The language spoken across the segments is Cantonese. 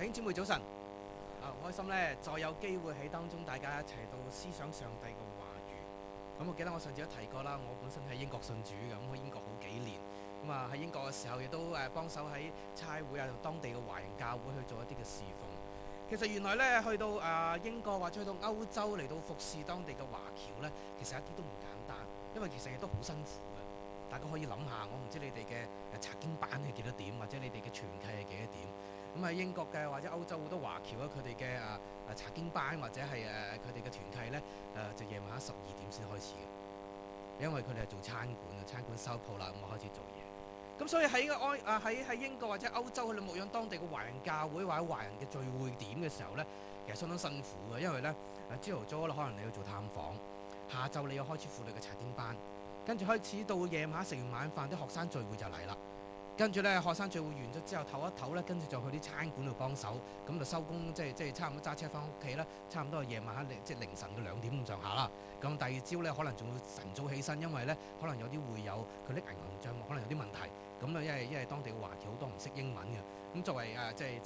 弟兄姊妹早晨，好開心咧，再有機會喺當中大家一齊到思想上帝嘅話語。咁我記得我上次都提過啦，我本身喺英國信主嘅，咁喺英國好幾年，咁喺英國嘅時候亦都幫手喺差會同當地嘅華人教會去做一啲嘅侍奉。其實原來咧去到英國或者去到歐洲嚟到服侍當地嘅華僑咧，其實一啲都唔簡單，因為其實亦都好辛苦嘅。大家可以諗下，我唔知你哋嘅查經班係幾多點，或者你哋嘅傳契係幾多點。咁喺英國嘅或者歐洲好多華僑咧，佢哋嘅查經班或者係佢哋嘅團契咧，就夜晚12點先開始嘅，因為佢哋係做餐館嘅，餐館收鋪啦，咁我開始做嘢。咁所以喺英國或者歐洲去牧養當地嘅華人教會或者華人嘅聚會點嘅時候咧，其實相當辛苦嘅，因為咧朝頭早可能你要做探訪，下晝你要開始輔導嘅查經班，跟住開始到夜晚食完晚飯，啲學生聚會就嚟啦。跟住咧，學生聚會完咗之後，唞一唞咧，跟住就去啲餐館度幫手，咁就收工，即係差唔多揸車翻屋企啦。差唔多係夜晚黑即係凌晨嘅2點咁上下啦。咁第二朝咧，可能仲要晨早起身，因為咧可能有啲會友佢拎銀行帳目，可能有啲問題。咁因為當地嘅華僑好多唔識英文嘅，咁作為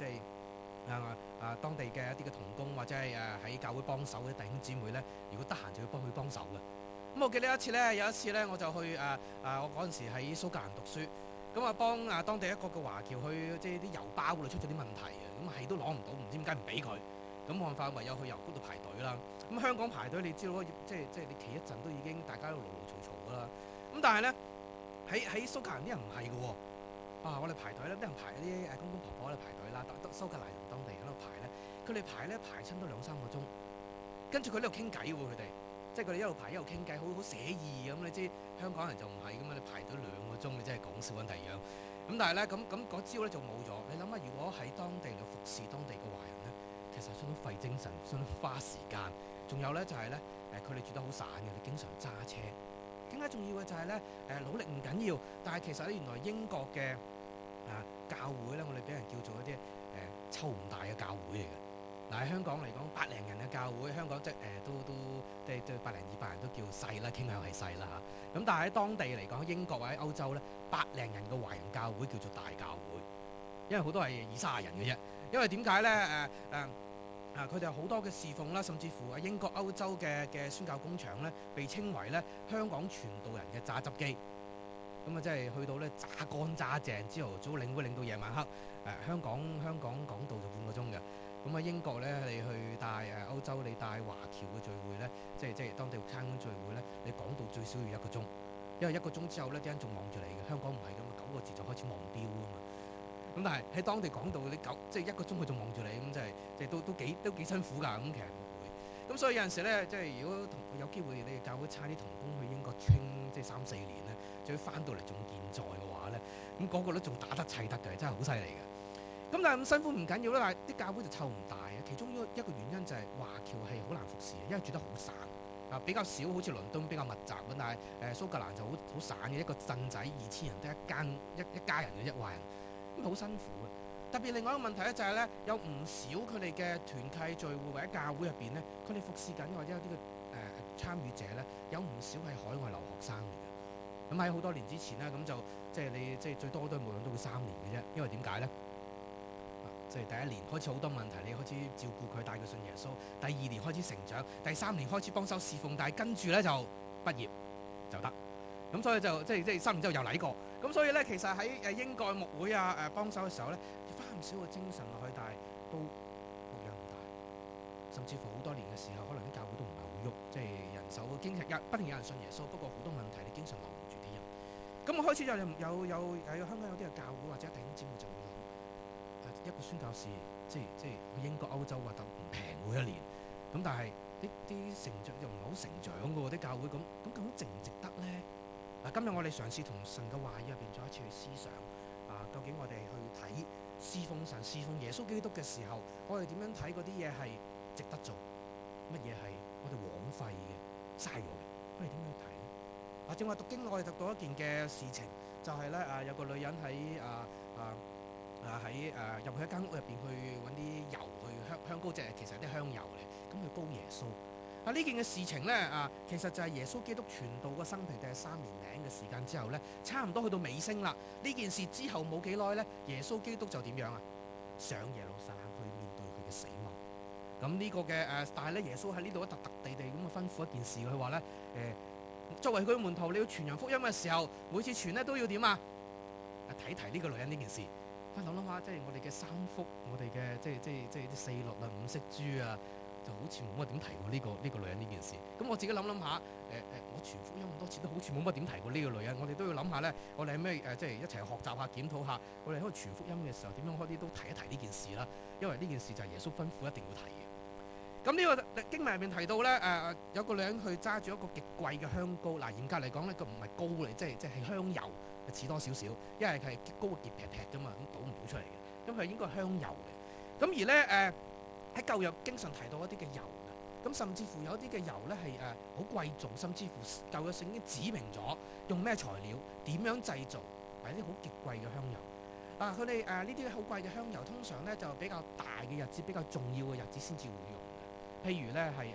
當地嘅一啲嘅同工或者係喺教會幫手嘅弟兄姊妹咧，如果得閒就要幫手嘅。咁我記得有一次咧，我就去我嗰陣時喺蘇格蘭讀書。咁幫當地一個嘅華僑去即係啲郵包嗰度出咗啲問題啊，咁係都攞唔到，唔知點解唔俾佢，咁冇辦法唯有去郵局度排隊啦。咁香港排隊你知道，即係你企一陣都已經大家都嘈嘈噶啦。咁但係咧喺蘇格蘭啲人唔係嘅喎，我哋排隊咧，啲人排啲公公婆婆喺度排隊啦，蘇格蘭人當地喺度排咧，佢哋排親都2-3個鐘，跟住佢喺度傾偈喎，佢哋。即係佢哋一路排一路傾偈，好寫意咁。你知香港人就唔係咁嘛，你排隊2個鐘，你真係講笑緊第二樣。咁但係咧，咁嗰招咧就冇咗。你諗下，如果喺當地嚟服侍當地嘅華人咧，其實相當費精神，相當花時間。仲有咧就係咧，佢哋住得好散嘅，你經常揸車。更加重要嘅就係咧，努力唔緊要，但係其實咧原來英國嘅教會咧，我哋俾人叫做一啲湊唔大嘅教會嚟嘅。嗱，喺香港嚟講，100零人嘅教會，香港即係都100零200人都叫細啦，傾向係細啦嚇。咁但係喺當地嚟講，英國或者歐洲咧，100零人嘅華人教會叫做大教會，因為好多係20-30人嘅啫。因為點解咧？佢哋有好多嘅侍奉啦，甚至乎英國、歐洲嘅宣教工場咧，被稱為咧香港傳道人嘅榨汁機。咁即係去到咧榨乾榨淨，朝頭早領會領到夜晚黑。香港講道就半個鐘嘅。咁英國咧，你去帶歐洲，你帶華僑嘅聚會咧，即係當地餐館聚會咧，你講到最少要1個鐘，因為1個鐘之後咧，啲人仲望住你嘅。香港唔係咁啊，9個字就開始望錶啊嘛。咁但係喺當地講到即係1個鐘佢仲望住你，咁即係都幾辛苦㗎。咁其實唔會。咁所以有陣時咧，即係如果有機會你哋教會差啲同工去英國 train 即係3-4年咧，就要翻到嚟仲健在嘅話咧，咁嗰個都仲打得砌得嘅，真係好犀利嘅。咁但係咁辛苦唔緊要啦，但係啲教會就湊唔大啊。其中一個原因就係華僑係好難服侍，因為住得好散比較少，好似倫敦比較密集咁，但係蘇格蘭就好散嘅，一個鎮仔2000人得一家人嘅華人，咁好辛苦嘅。特別另外一個問題咧就係咧，有唔少佢哋嘅團契聚會或者教會入邊咧，佢哋服侍緊或者有啲嘅參與者咧，有唔少係海外留學生嚟嘅。咁喺好多年之前咧，咁就即係你即係最多都係無論都會3年嘅啫，因為點解咧？即係第1年開始好多問題，你開始照顧佢，帶佢信耶穌。第2年開始成長，第3年開始幫手侍奉，但係跟住咧就畢業就得。咁所以就即係3年之後又嚟過。咁所以咧，其實喺英國牧會幫手嘅時候咧，要花唔少嘅精神落去，但係都牧養唔大。甚至乎好多年嘅時候，可能啲教會都唔係好喐，即係人手經常不停有人信耶穌，不過好多問題你經常留唔住啲人。咁我開始有香港有啲嘅教會或者弟兄姊妹就會諗。一個宣教士，即係去英國、歐洲話得唔平喎1年，咁但係啲成長又唔係好成長嘅喎，啲教會咁究竟值唔值得咧？今日我哋嘗試同神嘅話語入邊再一次去思想究竟我哋去睇侍奉神、侍奉耶穌基督嘅時候，我哋點樣睇嗰啲嘢係值得做，乜嘢係我哋枉費嘅、嘥咗嘅？我哋點樣去睇咧？正話讀經，我哋讀到一件嘅事情，就係咧有個女人喺入去一間屋入邊去揾啲油去香膏，即係其實係啲香油嚟，咁去膏耶穌。呢件嘅事情咧其實就係耶穌基督傳道個生平第3年零嘅時間之後咧，差唔多去到尾聲啦。呢件事之後冇幾耐咧，耶穌基督就點樣上耶路撒冷去嘅死亡。咁呢個嘅但係咧，耶穌喺呢度特地咁吩咐一件事，佢話咧作為佢嘅門徒，你要傳揚福音嘅時候，每次傳咧都要點啊？提呢個女人呢件事。諗下，即係我哋嘅三福，我哋嘅即係啲四律啊、五色珠啊，就好似冇乜點提過呢個女人呢件事。咁我自己諗下，我傳福音咁多次都好似冇乜點提過呢個女人。我哋都要諗下咧，我哋係咩即係一齊學習下、檢討下，我哋喺度傳福音嘅時候點樣開啲都提一提呢件事啦。因為呢件事就係耶穌吩咐一定要提嘅。咁呢個經文入面提到咧，有個女人去揸住一個極貴嘅香膏。嗱，嚴格嚟講咧，佢唔係膏嚟，即係香油，似多少少，因為係膏結劈劈噶嘛，咁倒唔到出嚟嘅。咁佢應該係香油嚟。咁而咧喺舊約經常提到一啲嘅油嘅，咁甚至乎有一啲嘅油咧係好貴重，甚至乎舊約聖經指明咗用咩材料、點樣製造，係啲好極貴嘅香油。佢哋呢啲好貴嘅香油，通常咧就比較大嘅日子、比較重要嘅日子先至會用。譬如咧係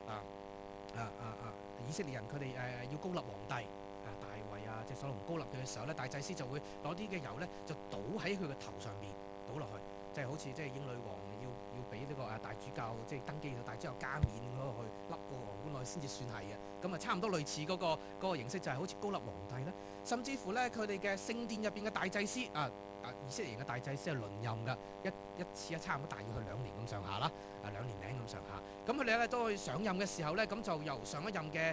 以色列人佢哋要膏立皇帝大衛即係所羅門膏立佢嘅時候咧，大祭司就會攞啲嘅油咧就倒喺佢嘅頭上邊倒落去，即係好似即係英女王要俾呢個大主教即係登基大之後加冕嗰個去笠個皇冠落去先至算係嘅。咁差唔多類似嗰個形式，就係好似膏立皇帝啦。甚至乎咧佢哋嘅聖殿入邊嘅大祭司以色列人嘅大祭司係輪任㗎，一次差唔多大約去2年咁上下啦，2年零咁上下。咁佢哋咧都去上任嘅時候咧，咁就由上一任嘅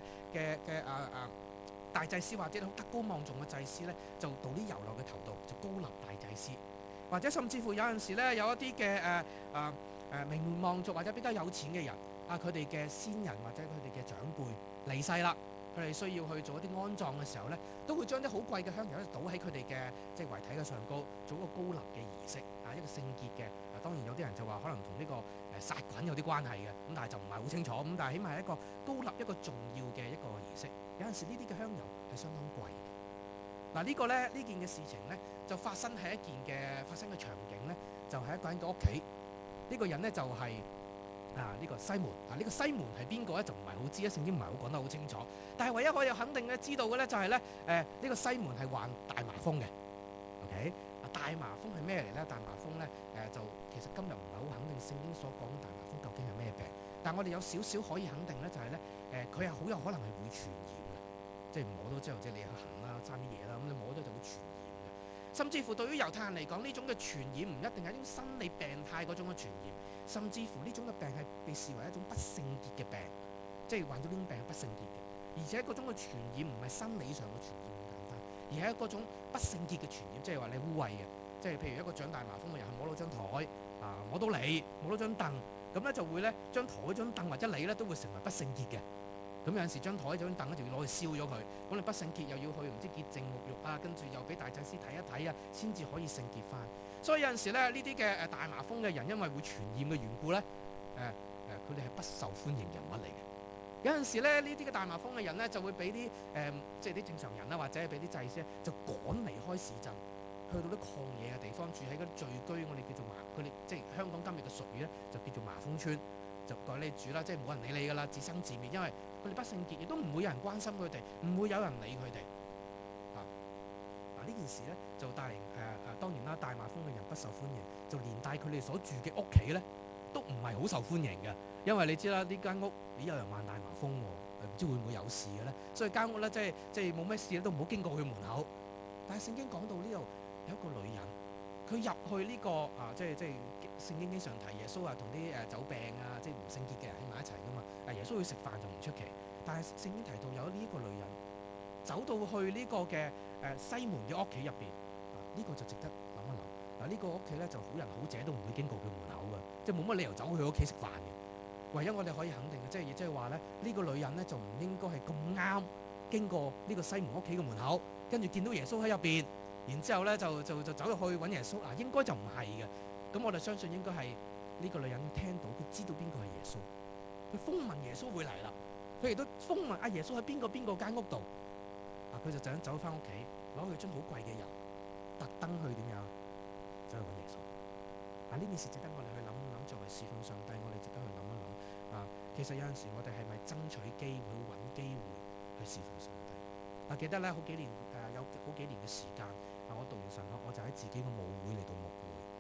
大祭司或者好德高望重嘅祭司咧，就倒啲油落嘅頭度，就膏立大祭司。或者甚至乎有陣時咧，有一啲嘅名門望族或者比較有錢嘅人佢哋嘅先人或者佢哋嘅長輩離世啦。佢哋需要去做一啲安葬嘅時候咧，都會將啲好貴嘅香油倒喺佢哋嘅即係遺體嘅上高，做一個膏立嘅儀式一個聖潔嘅。當然有啲人就話可能同呢個殺菌有啲關係嘅，咁但係就唔係好清楚。咁但係起碼係一個膏立一個重要嘅一個儀式。有陣時呢啲嘅香油係相當貴嘅。呢個咧呢件嘅事情咧就發生喺一件嘅發生嘅場景咧，就係一個人嘅屋企。呢個人咧就係呢個西門。呢個西門係邊個咧？就唔係好知，聖經唔係好講得好清楚。但係唯一可以肯定咧知道嘅咧就係咧呢個西門係患大麻風嘅。OK，大麻風係咩嚟咧？大麻風咧就其實今日唔係好肯定聖經所講大麻風究竟係咩病。但係我哋有少少可以肯定咧，就係咧佢係好有可能係會傳染嘅，即係摸到之後即係你去行啦、爭啲嘢啦，咁你摸到就會傳染嘅。甚至乎對於猶太人嚟講，呢種嘅傳染唔一定係一種生理病態嗰種嘅傳染，甚至乎呢種嘅病係被視為一種不聖潔嘅病，即係患咗呢種病係不聖潔嘅。而且嗰種嘅傳染唔係生理上嘅傳染咁簡單，而係嗰種不聖潔嘅傳染，即係話你污穢嘅，即係譬如一個長大麻風嘅人摸到張台摸到你，摸到張凳，咁咧就會咧張台、張凳或者你咧都會成為不聖潔嘅。咁有陣時張台、張凳咧就要攞去燒咗佢，咁你不聖潔又要去唔知潔淨沐浴跟住又俾大祭司睇一睇先至可以聖潔翻。所以有陣時咧呢啲嘅大麻風嘅人，因為會傳染嘅緣故咧，佢哋係不受歡迎人物嚟嘅。有陣時咧，呢啲嘅大麻風嘅人咧，就會俾啲即係啲正常人啦，或者係俾啲祭司就趕離開市鎮，去到啲曠野嘅地方，住喺嗰啲聚居，我哋叫做佢哋即係香港今日嘅術語咧，就叫做麻風村，就代你住啦，即係冇人理你噶啦，自生自滅，因為佢哋不聖潔，亦都唔會有人關心佢哋，唔會有人理佢哋。呢件事咧就帶嚟當然啦，大麻風嘅人不受歡迎，就連帶佢哋所住嘅屋企咧都唔係好受歡迎嘅。因為你知啦，呢間屋有人患大麻風唔知會唔會有事嘅咧，所以間屋咧即係冇咩事咧都唔好經過佢門口。但係聖經講到呢度有一個女人，佢入去呢個即係聖經經常提耶穌同啲酒病即係唔聖潔嘅人喺埋一齊噶嘛。耶穌去食飯就唔出奇，但係聖經提到有呢一個女人走到去呢個嘅西門嘅屋企入邊，呢個就值得諗一諗。呢個屋企咧就好人好者都唔會經過佢門口嘅，即係冇乜理由走去佢屋企食飯嘅。唯一我哋可以肯定嘅，即係話咧，呢個女人咧就唔應該係咁啱經過呢個西門屋企嘅門口，跟住見到耶穌喺入邊，然之後咧就走入去揾耶穌。應該就唔係嘅。咁我哋相信應該係呢個女人聽到，佢知道邊個係耶穌，佢風聞耶穌會嚟啦，佢亦都風聞耶穌喺邊個間屋度。佢就想走翻屋企，攞佢樽好貴嘅油，特登去點樣走去揾耶穌。呢件事值得我哋去諗一諗，作為侍奉上帝，我哋值得去諗一諗。其實有陣時我哋係咪爭取機會、去揾機會去侍奉上帝？記得咧好幾年有好幾年嘅時間，我讀完神學，我就喺自己個母會嚟到牧會。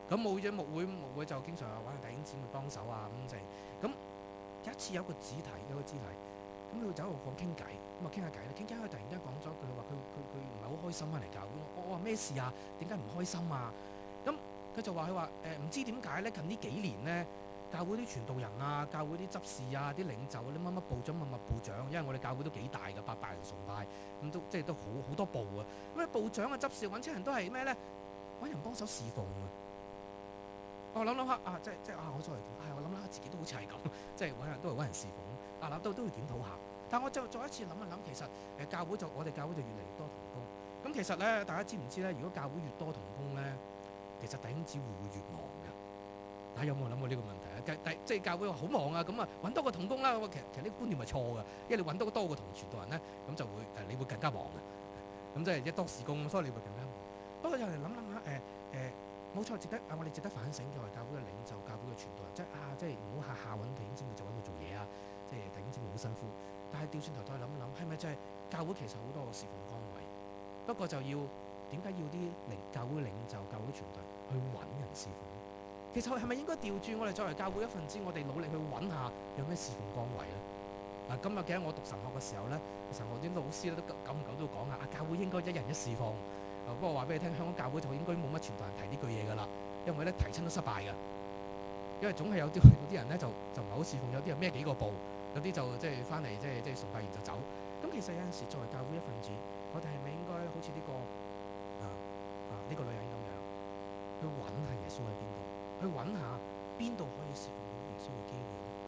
咁冇咗牧會就經常揾弟兄姊妹幫手啊咁剩。咁有一次有個肢體，咁佢就喺度講傾偈，咁啊傾下偈咧，傾傾下突然間講咗句話，佢唔係好開心翻嚟教會。我話咩事啊？點解唔開心啊？咁佢就話唔知點解咧，近呢幾年咧，教會啲傳道人啊，教會啲執事啊，啲領袖啲乜乜部長、乜乜部長，因為我哋教會都幾大嘅，800人崇拜，咁都即係都好多部啊。咁啊部長啊、執事揾親人都係咩咧？揾人幫手侍奉啊！我諗下啊，我作為我諗下自己都好似係咁，即係都係揾人侍奉啊！都要檢討下。但我就再一次諗一諗，其實我哋教會就越嚟越多同工。咁其實咧，大家知唔知咧？如果教會越多同工咧，其實弟兄姊妹會越忙嘅。大家有冇諗過呢個問題啊？即係教會話好忙啊，咁啊揾多個同工啦。其實呢個觀念係錯嘅，因為你揾多個同傳道人咧，咁就會你會更加忙嘅。咁即係一多事工，所以你會更加忙。不過有人諗下冇錯，我哋值得反省嘅係教會嘅領袖、教會嘅傳道人，即係唔好下下揾弟兄姊妹就揾佢做嘢啊！即係弟兄姊妹好辛苦。但係調轉頭再諗一諗，係咪真係教會其實好多個侍奉崗位？不過就要點解要啲教會領袖、教會傳道人去揾人侍奉？其實係咪應該調轉我哋作為教會一份子，我哋努力去揾下有咩侍奉崗位咧？今日記得我讀神學嘅時候咧，神學啲老師咧都久唔久都講啊，教會應該一人一侍奉。不過話俾你聽，香港教會就應該冇乜傳道人提呢句嘢㗎啦，因為咧提親都失敗㗎。因為總係有啲人咧就唔係好侍奉，有啲人孭幾個部，有啲就即係翻嚟即係崇拜完就走。咁其實有陣時作為教會一份子，我哋係咪應該好似呢個女人咁樣，去揾下耶穌喺邊度，去揾下邊度可以侍奉到耶穌嘅機會咧？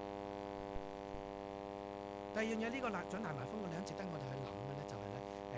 第二樣嘢，呢個長大麻風嘅女人值得我哋去諗嘅咧，就係咧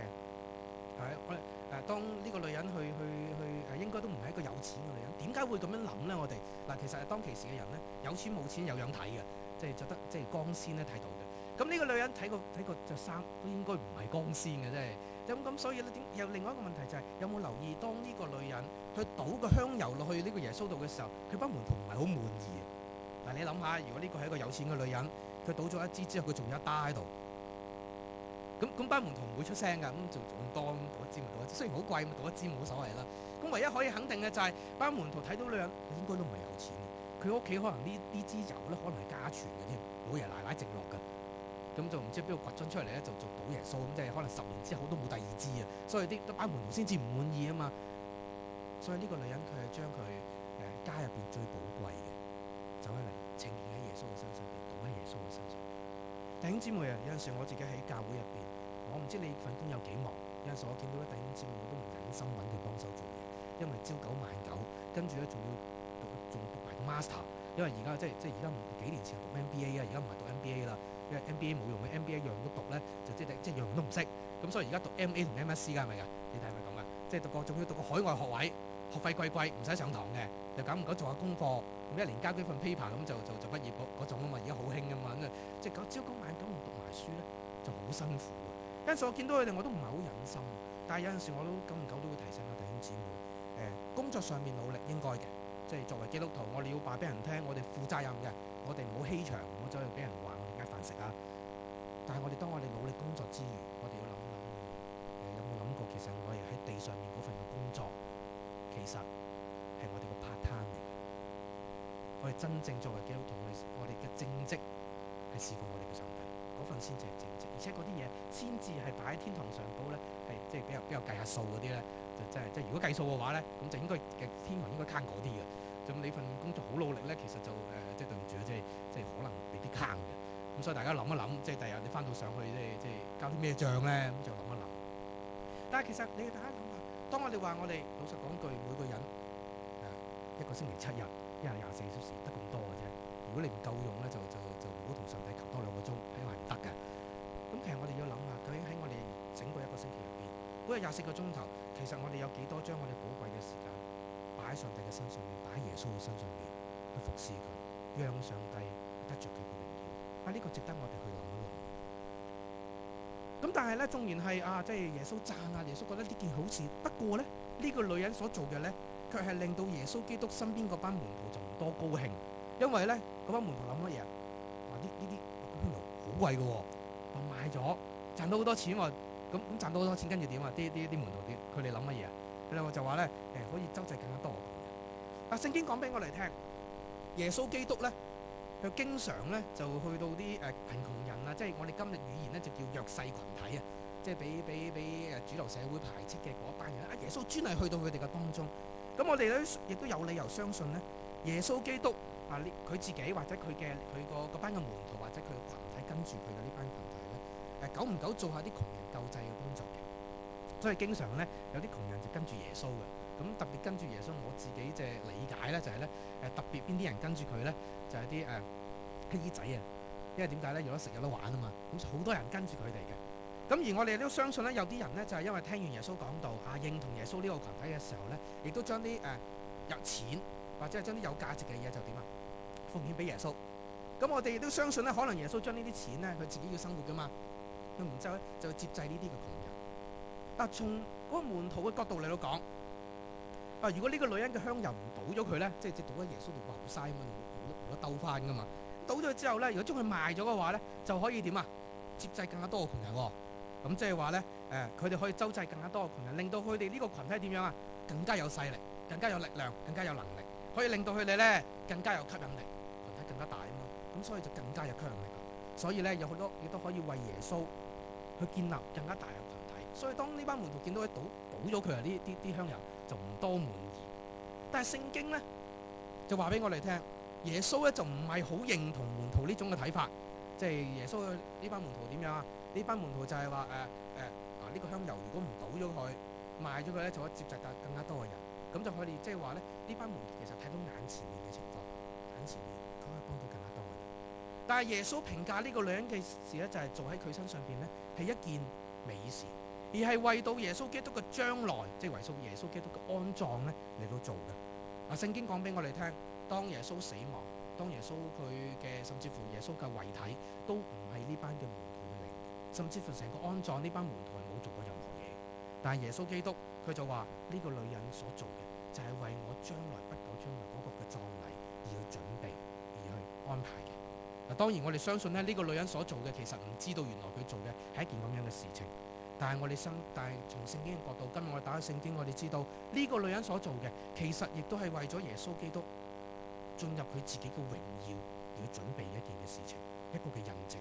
當呢個女人去應該都唔係一個有錢嘅女人，點解會咁樣諗咧？我哋其實當其時嘅人咧，有錢冇錢有樣睇嘅，即係著得即係光鮮咧睇到嘅。咁呢個女人睇個著衫都應該唔係光鮮嘅，咁所以咧有另外一個問題就係有冇留意，當呢個女人去倒個香油落去呢個耶穌度嘅時候，佢班門徒唔係好滿意。你諗下，如果呢個係一個有錢嘅女人，佢倒咗一支之後，佢仲有一打喺度。咁班門徒唔會出聲㗎，咁就仲多咁倒一支咪倒一支，雖然好貴，倒一支冇所謂啦。咁唯一可以肯定嘅就係班門徒睇到女人應該都唔係有錢嘅，佢屋企可能呢支油咧可能係家傳嘅添，老爺奶奶剩落㗎，咁就唔知邊度掘咗出嚟咧，就做倒耶穌咁，即係可能10年之後都冇第二支啊，所以啲班門徒先至唔滿意啊嘛。所以呢個女人佢係將佢家入邊最寶貴嘅走起嚟呈現喺耶穌嘅身上邊，倒喺耶穌嘅身上。弟兄姊妹啊，有陣時我自己喺教會入邊，我唔知你份工有幾忙。有陣時我見到啲弟兄姊妹，我都唔忍心揾佢幫手做嘢，因為朝9晚9，跟住咧仲讀埋個 master。因為而家即係而家幾年前讀 MBA 啊，而家唔係讀 MBA 啦，因為 MBA 冇用嘅，MBA 樣樣都讀咧，就即係樣樣都唔識。咁所以而家讀 MA 同 MSc 㗎，係咪㗎？你睇係咪咁㗎？即係仲要讀個海外學位，學費貴，唔使上堂嘅，就久唔久做下功課，咁一年交幾份 paper 咁就畢業嗰種啊嘛，而家好興㗎嘛，即係朝9晚9唔讀埋書咧，就好辛苦。有陣時我見到佢哋我都唔係好忍心，但係有陣時我都久唔久都會提醒下弟兄姊妹，工作上面努力應該嘅，即係作為基督徒，我哋要話俾人聽，我哋負責任嘅，我哋唔好欺場，唔好走去俾人話我哋嗌飯食啊。但係當我哋努力工作之餘，我哋要諗諗，有冇諗過其實我哋喺地上面嗰份嘅工作，其實係我哋個 part time 嚟嘅。我哋真正作為基督徒，我哋嘅正職係侍奉我哋嘅上帝，嗰份先至係正職，而且嗰啲嘢先至係擺喺天堂上高咧，係即係比較計下數嗰啲咧，就即係如果計數嘅話咧，咁就應該嘅天堂應該慳嗰啲嘅。咁你份工作好努力咧，其實就即係對唔住啊，即係可能未必慳嘅。咁所以大家諗一諗，即係第日你翻到上去即係交啲咩帳咧，咁就諗一諗。但係其實大家諗下，當我哋話我哋老實講句，每個人一個星期7日，一日24小時得咁多嘅啫。如果你唔夠用咧，就唔好同上帝求多2個鐘，係唔得嘅。咁其實我哋要諗下，究竟喺我哋整個一個星期入邊，每日24個鐘頭，其實我哋有幾多將我哋寶貴嘅時間擺喺上帝嘅身上面，擺喺耶穌嘅身上面去服侍佢，讓上帝得着佢嘅榮耀。呢個值得我哋去諗一諗。咁但係咧，縱然係即係耶穌讚啊，耶穌覺得呢件好事。不過咧，呢個女人所做嘅咧，卻係令到耶穌基督身邊嗰班門徒就唔多高興，因為咧嗰班門徒諗乜嘢？話呢啲香油好貴嘅喎，話賣咗賺到好多錢喎。咁賺到好多錢，跟住點啊？啲門徒佢哋諗乜嘢啊？佢哋就話咧可以周濟更加多嘅。咁聖經講俾我哋聽，耶穌基督咧，佢經常咧就去到啲貧窮人啊，即係我哋今日語言咧就叫弱勢群體啊，即係俾主流社會排斥嘅嗰班人啊，耶穌專係去到佢哋嘅當中。咁我哋咧亦都有理由相信咧，耶穌基督啊，佢自己或者佢個班嘅門徒或者佢嘅群體跟住佢嘅呢班群體咧，久唔久做下啲窮人救濟嘅工作嘅，所以經常咧有啲窮人就跟住耶穌嘅。咁特別跟住耶穌，我自己即係理解咧，就係咧特別邊啲人跟住佢咧，就係啲乞兒仔啊，因為點解咧？有得食有得玩啊嘛，咁好多人跟住佢哋嘅。咁而我哋都相信咧，有啲人咧就係因為聽完耶穌講道啊，認同耶穌呢個群體嘅時候咧，亦都將啲有錢或者係將啲有價值嘅嘢就點啊奉獻俾耶穌。咁我哋亦都相信咧，可能耶穌將呢啲錢咧，佢自己要生活噶嘛，佢唔就就接濟呢啲嘅窮人。但從嗰個門徒嘅角度嚟到講，如果呢個女人嘅香油唔倒咗佢咧，即係倒喺耶穌度，話好嘥咁冇得兜翻噶嘛。倒咗之後咧，如果將佢賣咗嘅話咧，就可以點啊？接濟更加多嘅窮人喎。咁即係話咧，佢哋可以周濟更加多嘅窮人，令到佢哋呢個群體點樣啊？更加有勢力，更加有力量，更加有能力，可以令到佢哋咧更加有吸引力，群體更加大啊嘛。咁所以就更加有吸引力。所以咧有好多亦都可以為耶穌去建立更加大嘅群體。所以當呢班門徒見到佢倒咗佢啊，啲香油就唔多滿意。但係聖經咧就話俾我哋聽，耶穌咧就唔係好認同門徒呢種嘅睇法，即係耶穌呢班門徒點樣啊？呢班門徒就係話呢個香油如果唔倒咗佢，賣咗佢咧，就可以接濟更加多嘅人，咁就可以即係話咧呢班門徒其實睇到眼前面嘅情況，眼前面佢可以幫到更加多嘅人。但係耶穌評價呢個女人嘅事咧，就係做喺佢身上邊咧係一件美事，而係為到耶穌基督嘅將來，即係為到耶穌基督嘅安葬咧嚟到做嘅。聖經講俾我哋聽，當耶穌死亡，當耶穌佢嘅甚至乎耶穌嘅遺體都唔係呢班嘅門徒嘅靈，甚至乎成個安葬呢班門徒係冇做過任何嘢。但係耶穌基督佢就話呢個女人所做嘅就係為我將來不久將來嗰個嘅葬禮而去準備，而去安排嘅。當然我哋相信咧呢個女人所做嘅其實唔知道原來佢做嘅係一件咁樣嘅事情。但係從聖經嘅角度，今日我哋打開聖經，我哋知道呢個女人所做嘅，其實亦都係為咗耶穌基督進入佢自己嘅榮耀而去準備一件嘅事情，一個嘅印證。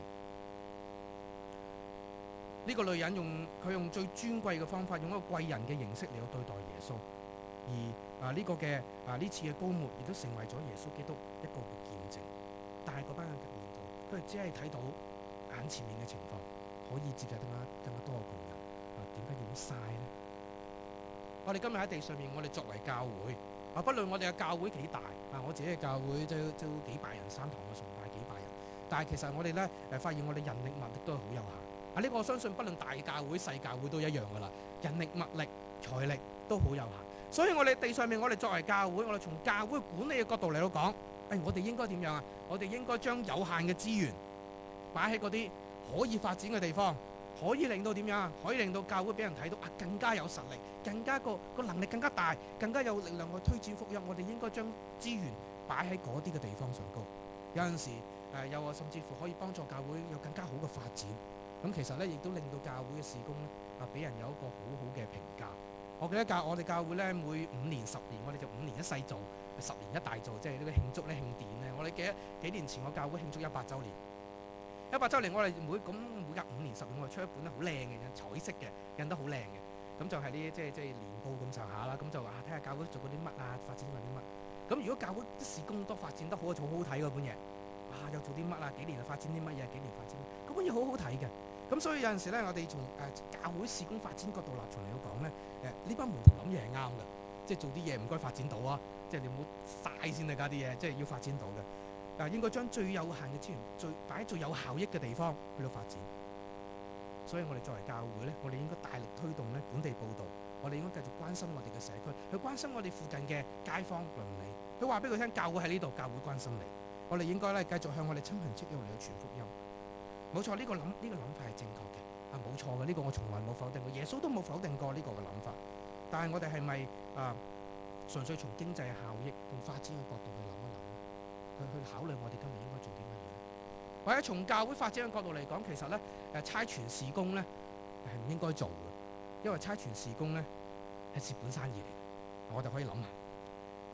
呢個女人用最尊貴嘅方法，用一個貴人嘅形式嚟到對待耶穌，而呢次嘅膏抹亦都成為咗耶穌基督一個嘅見證。但係嗰班嘅門徒，佢哋只係睇到眼前面嘅情況，可以接濟更加多嘅窮人。點解要咁嘥呢？我哋今日喺地上面，我哋作為教會不論我哋嘅教會幾大我自己嘅教會都幾百人，三堂嘅崇拜幾百人，但係其實我哋咧發現我哋人力物力都係好有限。呢個我相信不論大教會細教會都一樣噶啦，人力物力財力都好有限。所以我哋地上面，我哋作為教會，我哋從教會管理嘅角度嚟到講，我哋應該點樣啊？我哋應該將有限嘅資源擺喺嗰啲可以發展嘅地方，可以令到點樣啊？可以令到教會俾人睇到更加有實力，更加個能力更加大，更加有力量去推展福音。我哋應該將資源擺喺嗰啲嘅地方上高。有陣時又甚至乎可以幫助教會有更加好嘅發展。咁其實咧，亦都令到教會嘅事工咧俾人有一個好好嘅評價。我記得我哋教會咧每5年10年，我哋就5年1世做，10年1大做，即係呢個慶祝咧慶典咧。我哋記得幾年前我教會慶祝100週年，100週年我哋每隔5年10年我哋出一本咧好靚嘅彩色嘅，印得好靚嘅。咁就係啲即係年報咁上下啦。咁就話睇下教會做過啲乜發展過啲乜。咁如果教會啲事工都發展得好，就好好睇嗰本嘢。又做啲乜幾年就發展啲乜嘢，幾年發展嗰本嘢好好睇嘅。咁所以有陣時咧，我哋從教會事工發展角度立場嚟到講咧，呢班門徒諗嘢係啱嘅，即係做啲嘢唔該發展到啊，即係你唔好嘥先啊，加啲嘢，即係要發展到嘅。應該將最有限嘅資源擺喺最有效益嘅地方去到發展。所以我哋作為教會咧，我哋應該大力推動咧本地佈道，我哋應該繼續關心我哋嘅社區，去關心我哋附近嘅街坊鄰里，去話俾佢聽，教會喺呢度，教會關心你。我哋應該咧繼續向我哋親朋戚友嚟到傳福音。冇錯，呢個諗法係正確嘅，冇錯嘅，呢個我從來冇否定過，耶穌都冇否定過呢個嘅諗法。但係我哋係咪純粹從經濟效益同發展嘅角度去諗一諗，去考慮我哋今日應該做啲乜嘢？或者從教會發展嘅角度嚟講，其實咧差傳事工咧係唔應該做嘅，因為差傳事工咧係蝕本生意嚟嘅。我哋可以諗下，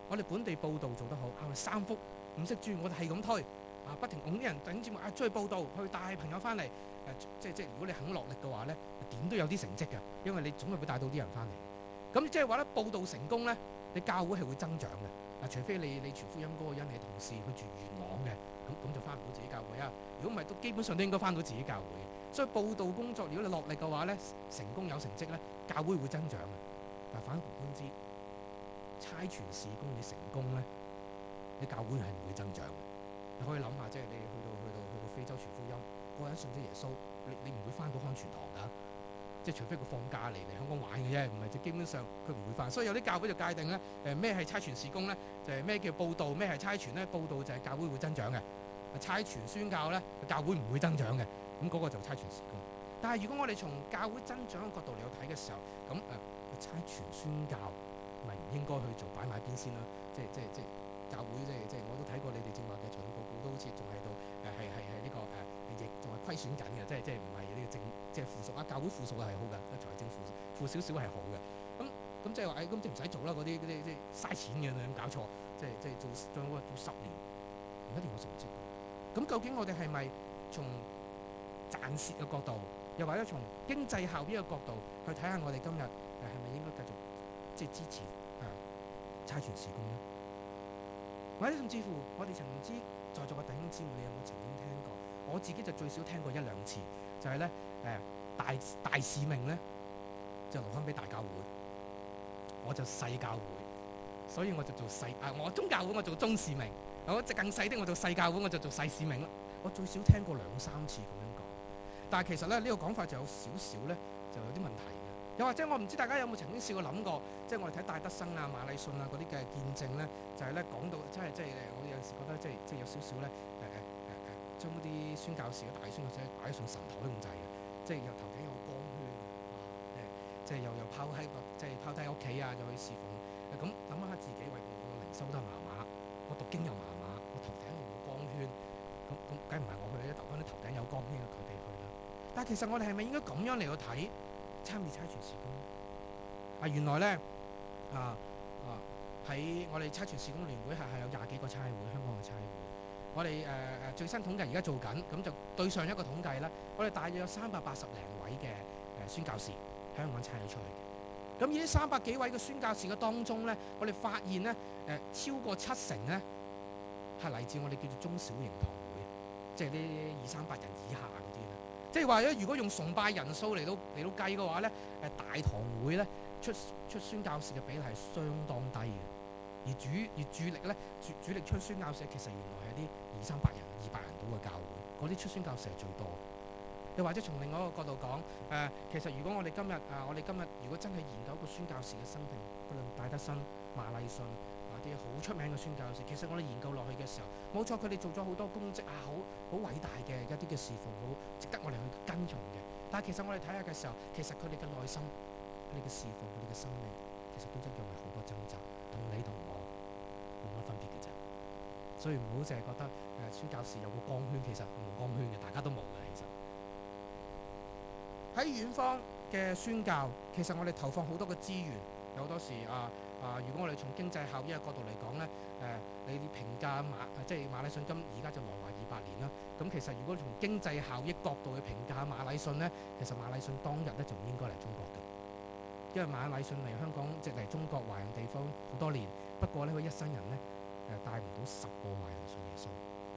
我哋本地報道做得好，我哋三福五色珠，我哋係咁推不停拱啲人頂節目出去報道，去帶朋友翻嚟即如果你肯落力嘅話咧，點都有啲成績嘅，因為你總係會帶到啲人翻嚟。咁即係話咧，報道成功咧，你教會係會增長嘅。除非你傳福音嗰個人係同事，去住元朗嘅，咁就翻唔到自己教會啊。如果唔係，都基本上都應該翻到自己教會。所以報道工作，如果你落力嘅話咧，成功有成績咧，教會會增長嘅。但反觀之，差傳事工你成功咧，你教會係唔會增長嘅。你可以諗下，即係你去到非洲傳福音，個人信咗耶穌，你唔會翻到康全堂㗎。即係除非佢放假嚟香港玩嘅啫，唔係就基本上佢唔會翻。所以有啲教會就界定咧，咩係差傳事工咧？就係咩叫報道，咩係差傳咧？報道就係教會會增長嘅，差傳宣教咧，教會唔會增長嘅。咁嗰個就差傳事工。但係如果我哋從教會增長嘅角度嚟去睇嘅時候，咁差傳宣教咪唔應該去做擺埋一邊先啦。即教會即我都睇過你哋正話嘅財務報告，都好似仲喺度係呢個亦仲係虧損緊嘅，即唔係呢個正即負數啊。教會負數係好嘅，財政負少少係好嘅。咁即係話咁即唔使做啦，嗰啲即嘥錢嘅，你有冇搞錯？即做10年唔一定有成績。咁究竟我哋係咪從賺蝕嘅角度，又或者從經濟效益嘅角度去睇下我哋今日係咪應該繼續支持差傳事工咧？或者甚至乎我哋曾知在座嘅弟兄姊妹，你有冇曾經聽過？我自己就最少聽過1-2次，就係咧大使命咧就留翻俾大教會，我就細教會，所以我就做細我中教會我做中使命，我更細啲我做細教會我就做細使命啦。我最少聽過2-3次咁樣講，但係其實咧呢個講法就有少少咧就有啲問題嘅。又或者我唔知大家有冇曾經試過諗過，即係我哋睇戴德生啊、馬禮遜啊嗰啲嘅見證咧，就係咧講到即係我有時覺得即係有少少咧將嗰啲宣教士嘅大宣教士擺上神台咁滯嘅，即係又頭頂有光圈即係又拋低屋企啊，就去侍奉。咁諗下自己，喂，我靈修得麻麻，我讀經又麻麻，我頭頂又冇光圈，咁梗唔係我去咧，投翻啲頭頂有光圈嘅佢哋去啦。但係其實我哋係咪應該咁樣嚟去睇參與差傳事工？原來咧喺我哋差傳事工聯會係有20幾個差會，香港嘅差會。我哋最新統計而家做緊，咁就對上一個統計咧，我哋大約有380零位嘅宣教士喺香港差咗出去。咁而呢300幾位嘅宣教士嘅當中咧，我哋發現咧超過70%咧係嚟自我哋叫做中小型堂會，即係啲200-300人以下嗰啲啦。即係話咧，如果用崇拜人數嚟到計嘅話咧，大堂會咧出宣教士嘅比例係相當低嘅，而主力咧主力出宣教士其實原來係啲200-300人、200人到嘅教會，嗰啲出宣教士係最多。又或者從另外一個角度講，其實如果我哋今日如果真係研究一個宣教士嘅生平，不論戴德生、馬禮遜啲好出名嘅宣教士，其實我哋研究落去嘅時候，冇錯，佢哋做咗好多功績好偉大嘅一啲嘅侍奉，好值得我哋去跟從嘅。但係其實我哋睇下嘅時候，其實佢哋嘅內心、佢哋嘅侍奉、佢哋嘅生命，其實都一樣係好多掙扎，同你同我冇乜分別嘅啫。所以唔好淨係覺得宣教士有個光圈，其實冇光圈嘅，大家都冇嘅。其實喺遠方嘅宣教，其實我哋投放好多嘅資源，有好多時如果我哋從經濟效益嘅角度嚟講咧，你評價即係馬禮遜今而家就來華200年啦。咁其實如果從經濟效益角度去評價馬禮遜咧，其實馬禮遜當日咧就唔應該嚟中國嘅，因為馬禮遜嚟香港即係嚟中國華人地方好多年，不過咧佢一生人咧帶唔到10個華人信耶穌。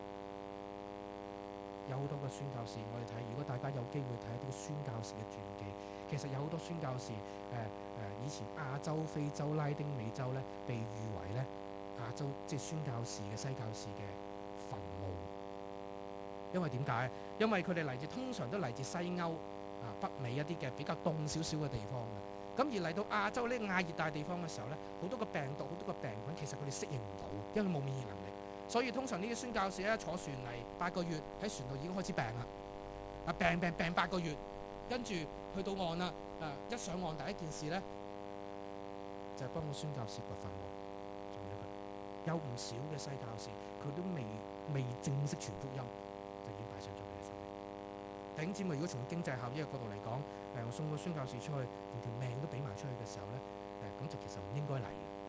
有好多個宣教士，我哋睇，如果大家有機會睇一啲宣教士嘅傳記，其實有好多宣教士以前亞洲、非洲、拉丁美洲咧，被譽為咧亞洲即係宣教士嘅西教士嘅墳墓。因為點解？因為佢哋通常都嚟自西歐北美一啲嘅比較凍少少嘅地方嘅。咁而嚟到亞洲呢亞熱帶地方嘅時候咧，好多個病毒、好多個病菌，其實佢哋適應唔到，因為冇免疫能力。所以通常呢啲宣教士咧坐船嚟8個月，喺船度已經開始病啦。病8個月，跟住去到岸啦。一上岸第一件事咧就係幫個宣教士掘墳墓，做咗佢。有唔少嘅西教士，佢都未正式傳福音，就已經擺上咗佢嘅生命。弟兄姊妹，如果從經濟效益嘅角度嚟講，我送個宣教士出去，連條命都俾埋出去嘅時候咧，咁就其實唔應該嚟嘅。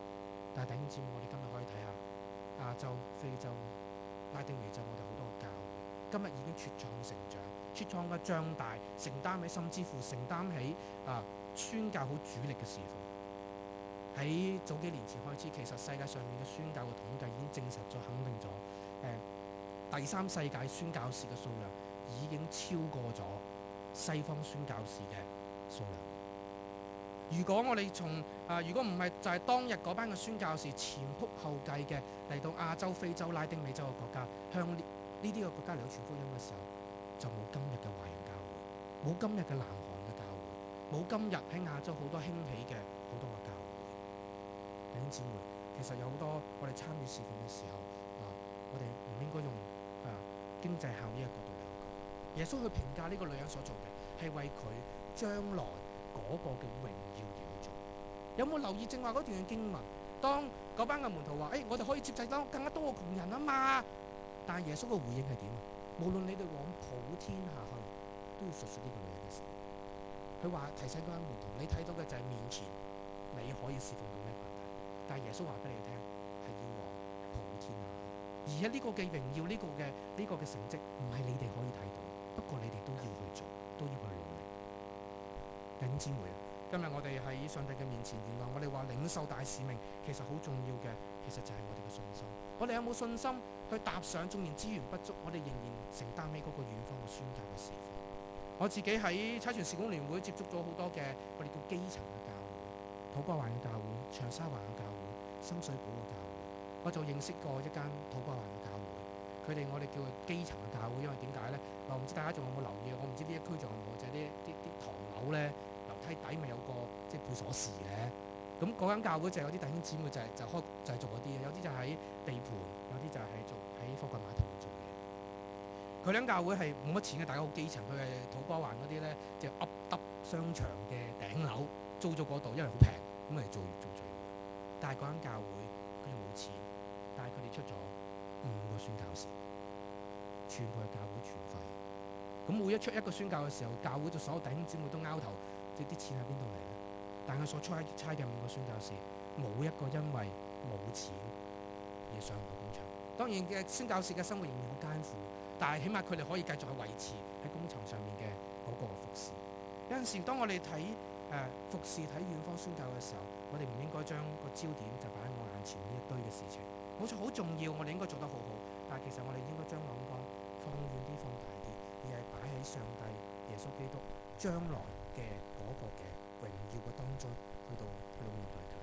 但係弟兄姊妹，我哋今日可以睇下亞洲、非洲、拉丁美洲，我哋好多個教會今日已經茁壯成長，茁壯嘅壯大，承擔起甚至乎承擔起宣教好主力嘅事奉。喺早幾年前開始，其實世界上面嘅宣教嘅統計已經證實咗、肯定咗，第三世界宣教士嘅數量已經超過咗西方宣教士嘅數量。如果我哋如果唔係就係當日嗰班嘅宣教士前仆後繼嘅嚟到亞洲、非洲、拉丁美洲嘅國家，向呢啲嘅國家嚟到傳福音嘅時候，就冇今日嘅華人教會，冇今日嘅南韓嘅教會，冇今日喺亞洲好多興起嘅好多個教會。弟兄姊妹，其實有好多我哋參與事奉嘅時候，我哋唔應該用經濟效益嘅角度嚟講。耶穌去評價呢個女人所做嘅，係為佢將來嗰個嘅榮耀而去做。有冇留意正話嗰段嘅經文？當嗰班嘅門徒話：我哋可以接濟到更加多嘅窮人啊嘛。但係耶穌嘅回應係點啊？無論你哋往普天下去，都要述說呢個女人嘅事。佢話提醒嗰班門徒：你睇到嘅就係面前你可以侍奉到咩群體，但係耶穌話俾你聽係要往普天下去。而喺呢個嘅榮耀，呢個嘅成績，唔係你哋可以睇到，不過你哋都要去做，都要去努力。弟兄姊妹，今日我哋喺上帝嘅面前，原來我哋話領受大使命，其實好重要嘅，其實就係我哋嘅信心。我哋有冇信心去踏上？縱然資源不足，我哋仍然承擔起嗰個遠方嘅宣教嘅事奉。我自己喺差傳事工聯會接觸咗好多嘅我哋叫基層嘅教會，土瓜灣嘅教會、長沙灣嘅教會、深水埗嘅教會，我就認識過一間土瓜灣嘅教會。佢哋我哋叫佢基層嘅教會，因為點解咧？我唔知大家仲有冇留意？我唔知呢一區仲有冇，就係啲唐樓咧，樓梯底咪有個即係配鎖匙嘅。咁嗰間教會就有啲弟兄姊妹就係做嗰啲嘅，有啲就喺地盤，有啲就係喺貨櫃碼頭度做嘢。佢間教會係冇乜錢嘅，大家好基層。佢係土瓜灣嗰啲咧，即係噏耷商場嘅頂樓租咗嗰度，因為好平，咁嚟做聚會。但係嗰間教會佢哋冇錢，但係佢哋出咗5個宣教士，全部係教會全費。咁每一出一個宣教嘅時候，教會就所有弟兄姊妹都拗頭，即係啲錢喺邊度嚟咧？但係所差嘅5個宣教士，冇一個因為冇錢而上唔到工場。當然嘅宣教士嘅生活仍然好艱苦，但係起碼佢哋可以繼續去維持喺工場上面嘅嗰個服侍。有陣時當我哋睇服侍睇遠方宣教嘅時候，我哋唔應該將個焦點就擺喺我眼前呢一堆嘅事情。冇錯，好重要，我哋應該做得好好。但係其實我哋應該將眼光放遠啲、放大啲，而係擺喺上帝耶穌基督將來嘅嗰個嘅榮耀嘅當中，去到面對佢。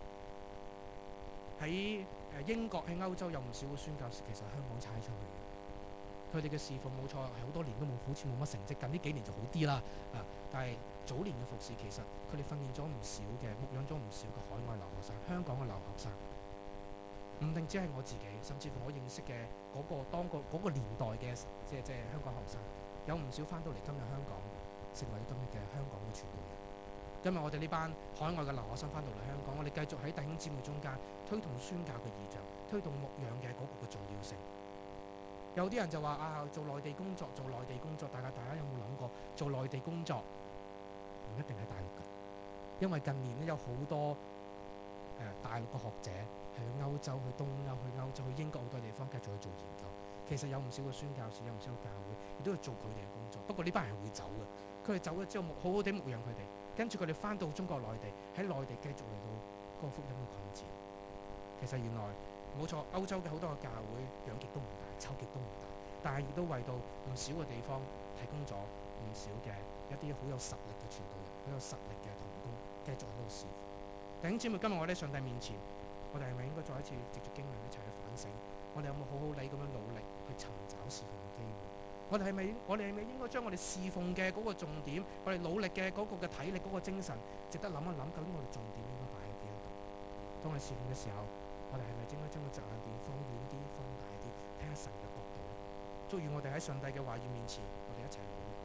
喺英國、喺歐洲有唔少嘅宣教士，其實香港踩出去嘅。佢哋嘅侍奉冇錯，係好多年都好似冇乜成績，近呢幾年就好啲啦。但係早年嘅服侍，其實佢哋訓練咗唔少嘅，牧養咗唔少嘅海外留學生、香港嘅留學生。唔定只係我自己，甚至乎我認識嘅嗰個年代嘅即係香港學生，有唔少翻到嚟今日香港，成為今日嘅香港嘅傳道人。今日我哋呢班海外嘅留學生翻到嚟香港，我哋繼續喺弟兄姊妹中間推動宣教嘅異象，推動牧養嘅嗰個嘅重要性。有啲人就話做內地工作，大家有冇諗過做內地工作唔一定喺大陸嘅，因為近年咧有好多大陸嘅學者係去歐洲、去東歐、去歐洲、去英國好多地方繼續去做研究。其實有唔少嘅宣教士，有唔少嘅教會亦都要做佢哋嘅工作。不過呢班人會走嘅，佢哋走咗之後好好地牧養佢哋，跟住佢哋翻到中國內地，喺內地繼續嚟到嗰個福音嘅擴展。其實原來冇錯，歐洲嘅好多嘅教會養極都唔大，湊極都唔大，但係亦都為到唔少嘅地方提供咗唔少嘅一啲好有實力嘅傳道人，好有實力嘅同工，繼續喺度侍奉。弟兄姊妹，今日我哋喺上帝面前，我哋係咪應該再一次藉住經文一齊去反省？我哋有冇好好地咁樣努力去尋找侍奉嘅機會？我哋係咪應該將我哋侍奉嘅嗰個重點，我哋努力嘅嗰個嘅體力、嗰個精神，值得諗一諗，究竟我哋重點應該擺喺邊一度？當我哋侍奉嘅時候，我哋係咪應該將個着眼點放遠啲、放大啲，睇下神嘅角度？祝願我哋喺上帝嘅話語面前，我哋一齊努力。